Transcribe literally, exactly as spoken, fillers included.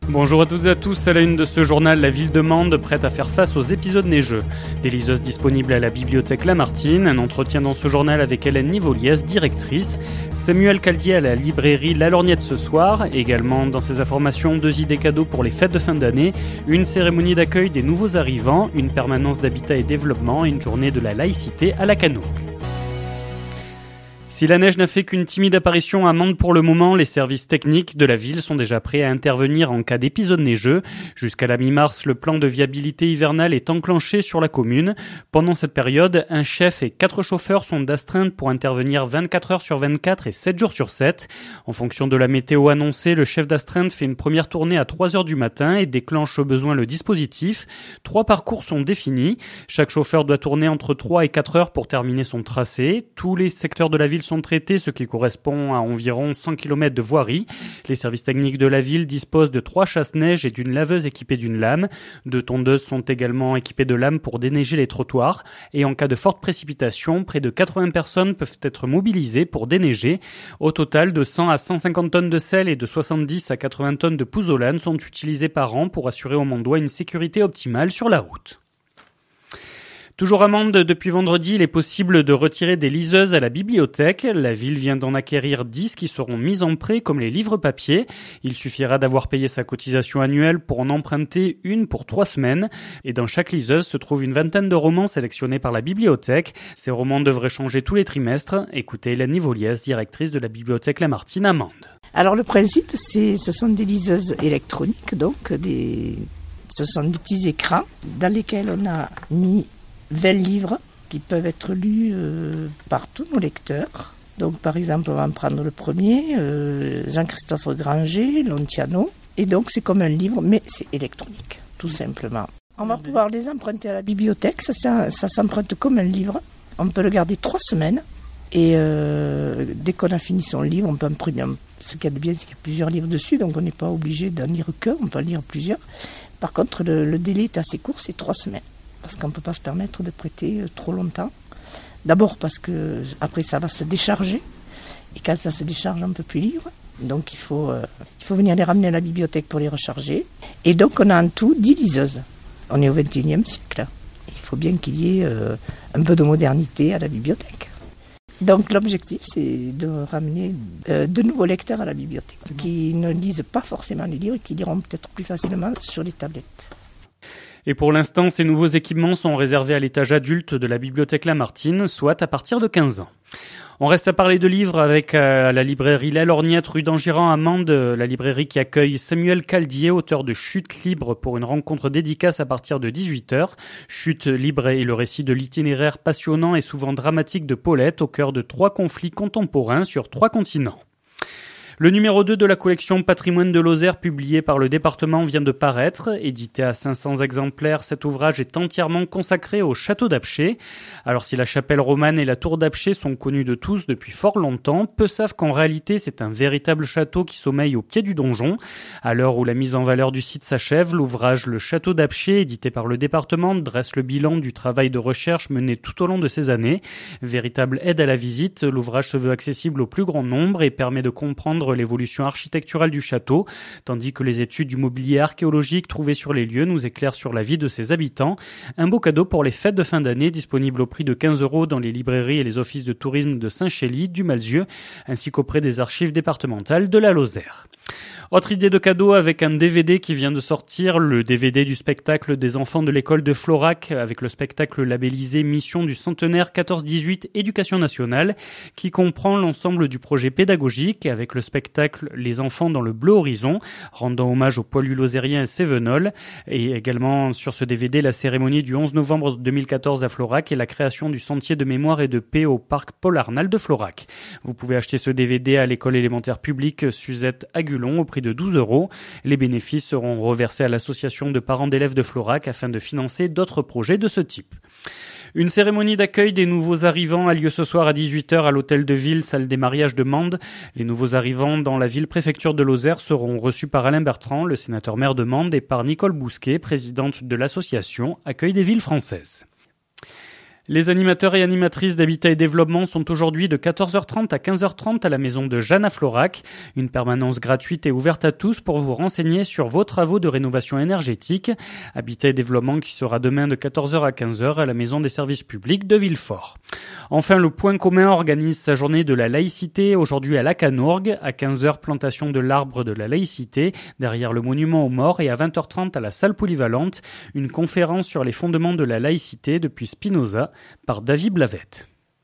Bonjour à toutes et à tous, à la une de ce journal, la ville de Mende prête à faire face aux épisodes neigeux. Des liseuses disponibles à la bibliothèque Lamartine, un entretien dans ce journal avec Hélène Nivoliès, directrice, Samuel Caldier à la librairie La Lorgnette ce soir, également dans ces informations, deux idées cadeaux pour les fêtes de fin d'année, une cérémonie d'accueil des nouveaux arrivants, une permanence d'habitat et développement et une journée de la laïcité à la Canouk. Si la neige n'a fait qu'une timide apparition à Mende pour le moment, les services techniques de la ville sont déjà prêts à intervenir en cas d'épisode neigeux. Jusqu'à la mi-mars, le plan de viabilité hivernale est enclenché sur la commune. Pendant cette période, un chef et quatre chauffeurs sont d'astreinte pour intervenir vingt-quatre heures sur vingt-quatre et sept jours sur sept. En fonction de la météo annoncée, le chef d'astreinte fait une première tournée à trois heures du matin et déclenche au besoin le dispositif. Trois parcours sont définis. Chaque chauffeur doit tourner entre trois et quatre heures pour terminer son tracé. Tous les secteurs de la ville sont traités, ce qui correspond à environ cent kilomètres de voirie. Les services techniques de la ville disposent de trois chasse-neige et d'une laveuse équipée d'une lame. Deux tondeuses sont également équipées de lames pour déneiger les trottoirs. Et en cas de forte précipitation, près de quatre-vingts personnes peuvent être mobilisées pour déneiger. Au total, de cent à cent cinquante tonnes de sel et de soixante-dix à quatre-vingts tonnes de pouzzolane sont utilisées par an pour assurer aux Mendois une sécurité optimale sur la route. Toujours à Mende, depuis vendredi, il est possible de retirer des liseuses à la bibliothèque. La ville vient d'en acquérir dix qui seront mises en prêt comme les livres papier. Il suffira d'avoir payé sa cotisation annuelle pour en emprunter une pour trois semaines. Et dans chaque liseuse se trouve une vingtaine de romans sélectionnés par la bibliothèque. Ces romans devraient changer tous les trimestres. Écoutez Hélène Nivoliès, directrice de la bibliothèque Lamartine à Mende. Alors le principe, c'est, ce sont des liseuses électroniques, donc des, ce sont des petits écrans dans lesquels on a mis vingt livres qui peuvent être lus euh, par tous nos lecteurs. Donc par exemple, on va en prendre le premier, euh, Jean-Christophe Granger, Lontiano. Et donc c'est comme un livre, mais c'est électronique, tout simplement. On va pouvoir les emprunter à la bibliothèque, ça, ça, ça s'emprunte comme un livre. On peut le garder trois semaines. Et euh, dès qu'on a fini son livre, on peut imprimer. Ce qu'il y a de bien, c'est qu'il y a plusieurs livres dessus, donc on n'est pas obligé d'en lire qu'un, on peut en lire plusieurs. Par contre, le, le délai est assez court, c'est trois semaines. Parce qu'on ne peut pas se permettre de prêter trop longtemps. D'abord parce que après ça va se décharger. Et quand ça se décharge, on ne peut plus lire. Donc il faut, euh, il faut venir les ramener à la bibliothèque pour les recharger. Et donc on a en tout dix liseuses. On est au vingt et unième siècle. Il faut bien qu'il y ait euh, un peu de modernité à la bibliothèque. Donc l'objectif, c'est de ramener euh, de nouveaux lecteurs à la bibliothèque. Qui ne lisent pas forcément les livres et qui liront peut-être plus facilement sur les tablettes. Et pour l'instant, ces nouveaux équipements sont réservés à l'étage adulte de la bibliothèque Lamartine, soit à partir de quinze ans. On reste à parler de livres avec euh, la librairie La Lorgnette, rue d'Angiran à Mende, la librairie qui accueille Samuel Caldier, auteur de Chute libre, pour une rencontre dédicace à partir de dix-huit heures. Chute libre est le récit de l'itinéraire passionnant et souvent dramatique de Paulette, au cœur de trois conflits contemporains sur trois continents. Le numéro deux de la collection Patrimoine de Lozère publié par le département vient de paraître. Édité à cinq cents exemplaires, cet ouvrage est entièrement consacré au château d'Apcher. Alors si la chapelle romane et la tour d'Apcher sont connues de tous depuis fort longtemps, peu savent qu'en réalité c'est un véritable château qui sommeille au pied du donjon. À l'heure où la mise en valeur du site s'achève, l'ouvrage Le Château d'Apcher, édité par le département, dresse le bilan du travail de recherche mené tout au long de ces années. Véritable aide à la visite, l'ouvrage se veut accessible au plus grand nombre et permet de comprendre l'évolution architecturale du château, tandis que les études du mobilier archéologique trouvées sur les lieux nous éclairent sur la vie de ses habitants. Un beau cadeau pour les fêtes de fin d'année, disponible au prix de quinze euros dans les librairies et les offices de tourisme de Saint-Chély, du Malzieu, ainsi qu'auprès des archives départementales de la Lozère. Autre idée de cadeau avec un D V D qui vient de sortir, le D V D du spectacle des enfants de l'école de Florac avec le spectacle labellisé Mission du centenaire quatorze dix-huit Éducation nationale qui comprend l'ensemble du projet pédagogique avec le spectacle Les enfants dans le bleu horizon rendant hommage au poilu lozérien et Cévenol et également sur ce D V D la cérémonie du onze novembre deux mille quatorze à Florac et la création du sentier de mémoire et de paix au parc Paul Arnal de Florac. Vous pouvez acheter ce D V D à l'école élémentaire publique Suzette Agulon au prix de douze euros. Les bénéfices seront reversés à l'association de parents d'élèves de Florac afin de financer d'autres projets de ce type. Une cérémonie d'accueil des nouveaux arrivants a lieu ce soir à dix-huit heures à l'hôtel de ville, salle des mariages de Mende. Les nouveaux arrivants dans la ville-préfecture de Lozère seront reçus par Alain Bertrand, le sénateur maire de Mende, et par Nicole Bousquet, présidente de l'association Accueil des villes françaises. Les animateurs et animatrices d'Habitat et Développement sont aujourd'hui de quatorze heures trente à quinze heures trente à la maison de Jeanne à Florac. Une permanence gratuite et ouverte à tous pour vous renseigner sur vos travaux de rénovation énergétique. Habitat et Développement qui sera demain de quatorze heures à quinze heures à la maison des services publics de Villefort. Enfin, le Point commun organise sa journée de la laïcité aujourd'hui à la Canourgue. À quinze heures, plantation de l'arbre de la laïcité derrière le monument aux morts et à vingt heures trente à la salle polyvalente, une conférence sur les fondements de la laïcité depuis Spinoza par David Blavette.